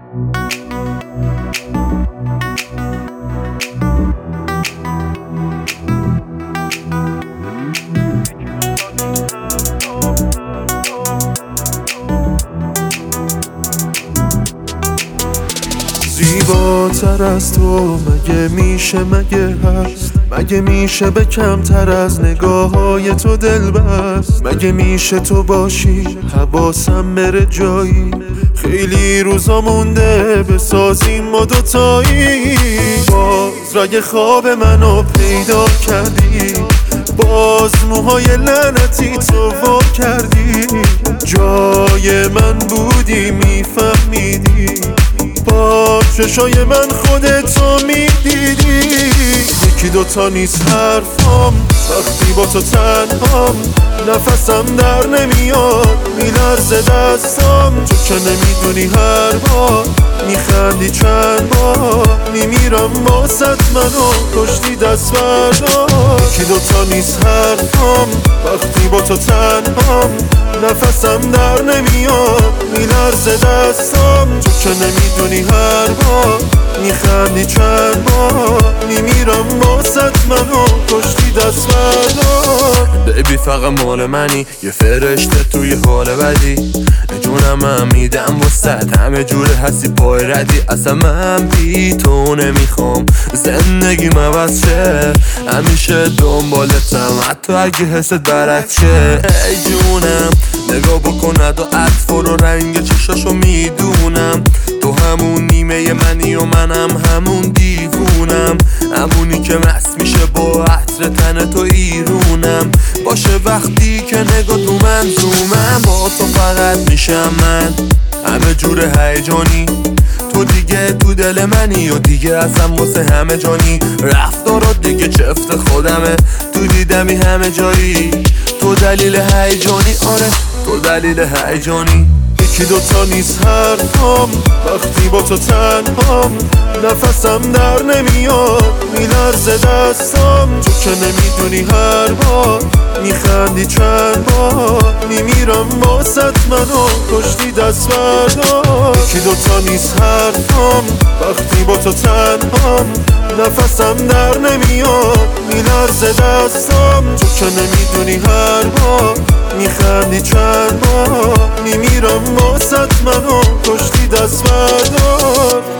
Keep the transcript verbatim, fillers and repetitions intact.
زیباتر از تو مگه میشه، مگه هست، مگه میشه به کمتر از نگاه های تو دل بست، مگه میشه تو باشی حواسم بره جایی، خیلی روزا مونده بسازیم ما دوتایی. باز رگ خواب منو پیدا کردی، باز موهای لعنتی تو وا کردی، جای من بودی میفهمیدی، با چشای من خودتو میدیدی. یکی دوتا نیست حرفام وقتی با تو تنهام، نفسم در نمیاد میلرزه دستام، تو که نمیدونی هر بار میخندی چند بار میمیرم باست منو کشتی دست بردار. یکی دوتا نیست حرفام وقتی با تو تنهام، نفسم در نمیاد میلرزه دستام، تو که نمیدونی هر بار میخندی چند بار میمیرم باست منو کشتی دست بردار. بیبی فقط مال منی، یه فرشته توی حال بدی، جونم هم میدم وسط همه جوره هستی پای ردی، اصلا من بی تو نمیخوام زندگی عوض شه، همیشه دنبالتم حتی اگه حست برعکس شه. ای جونم نگاه بکند و عطف و رنگ چشاشو میدونم، تو همون نیمه منی و منم همون دیوونم، همونی که مست میشه با عطر تن تو ایرونم، باشه وقتی که نگاه تو منظومم، با تو فقط میشم من همه جور هیجانی، تو دیگه تو دل منی و دیگه اصلا واسه همه جانی، رفتارات دیگه چفت خودمه تو دیدمی همه جایی، تو دلیل هیجانی، آره تو دلیل هیجانی. یکی دوتا نیست حرفام وقتی با تو تنهام، نفسم در نمیاد میلرزه دستام، تو که نمیدونی هر بار میخندی چند بار میمیرم باست منو کشتی دست بردار. یکی دوتا نیست حرفام وقتی با تو تنهام، نفسم در نمیاد میلرزه دستام، تو که نمیدونی هر بار میخندی چند بار میمیرم باست منو کشتی دست بردار.